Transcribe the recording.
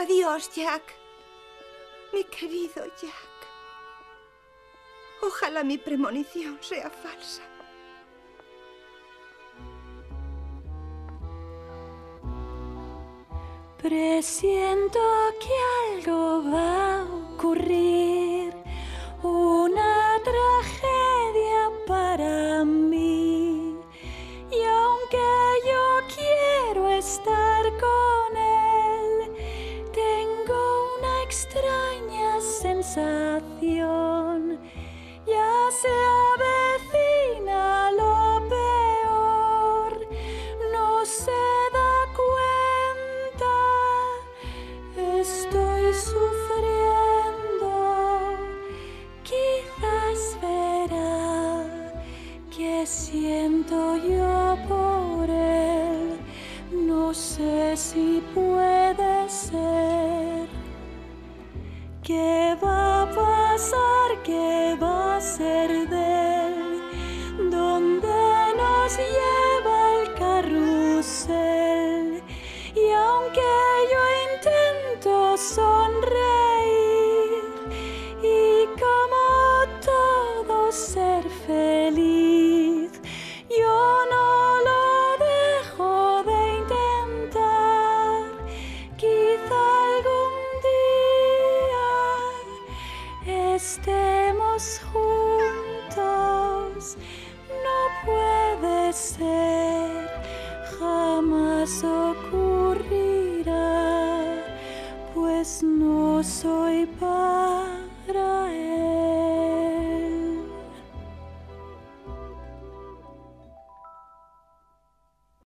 Adiós, Jack. Mi querido Jack. Ojalá mi premonición sea falsa. Presiento que algo va a ocurrir, una tragedia para mí. Y aunque yo quiero estar con él, tengo una extraña sensación. Ya se avecina lo peor, no se da cuenta, estoy sufriendo. Quizás verá que siento yo por él, no sé si puede ser. ¿Qué va a pasar? ¿Qué va a ser de él? ¿Dónde nos lleva el carrusel? Y aunque yo intento sonreír y como todo ser feliz, yo no lo dejo de intentar. Quizá algún día estemos juntos. No puede ser, jamás ocurrirá, pues no soy paz.